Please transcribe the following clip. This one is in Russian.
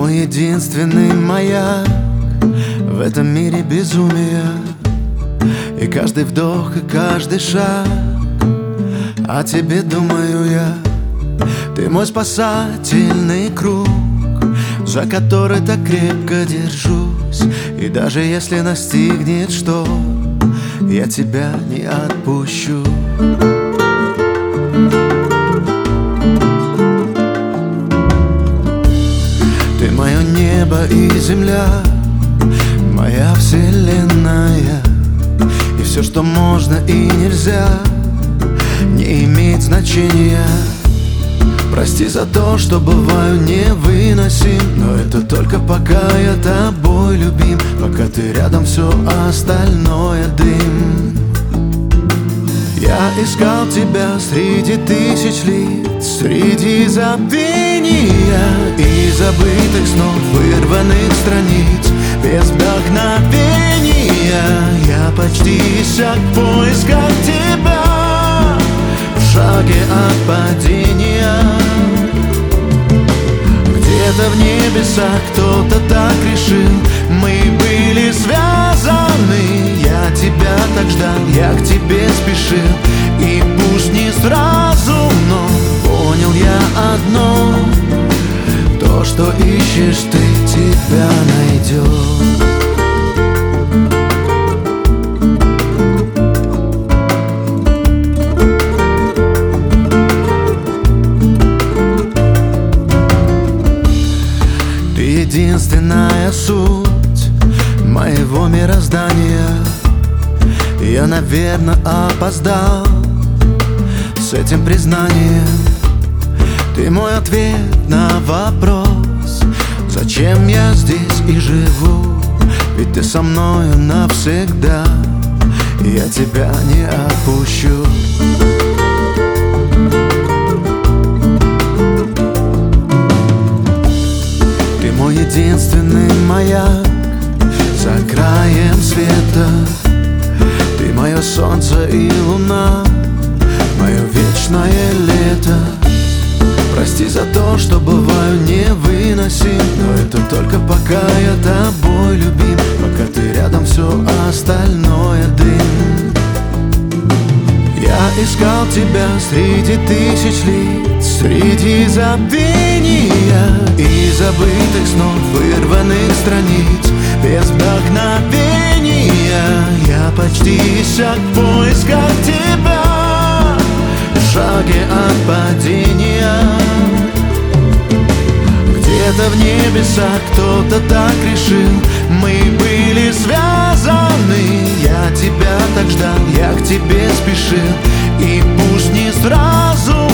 мой единственный маяк в этом мире безумия. И каждый вдох, и каждый шаг о тебе думаю я. Ты мой спасательный круг, за который так крепко держусь. И даже если настигнет что, я тебя не отпущу. Ты мое небо и земля, моя вселенная. И все, что можно и нельзя, не имеет значения. Прости за то, что бываю невыносим, но это только пока я тобой любим. Пока ты рядом, все остальное дым. Я искал тебя среди тысяч лиц, среди забвения и забытых снов, вырванных страниц, без вдохновения. Я почти иссяк в поисках тебя, в шаге от падения. Где-то в небесах кто-то так решил, мы были связаны. Я тебя так ждал, я к тебе спешил, и пусть не сразу, но понял я одно: то, что ищешь ты, тебя найдет. Единственная суть моего мироздания. Я, наверное, опоздал с этим признанием. Ты мой ответ на вопрос, зачем я здесь и живу. Ведь ты со мною навсегда, я тебя не отпущу. Мой единственный маяк за краем света. Ты мое солнце и луна, мое вечное лето. Прости за то, что бываю невыносим, но это только пока я тобой любим. Пока ты рядом, все остальное дым. Я искал тебя среди тысяч лиц, среди забвения и забытых снов, вырванных страниц, без вдохновения. Я почти иссяк в поисках тебя, в шаге от падения. Где-то в небесах кто-то так решил, мы были связаны. Я тебя так ждал, я к тебе спешил, и пусть не сразу,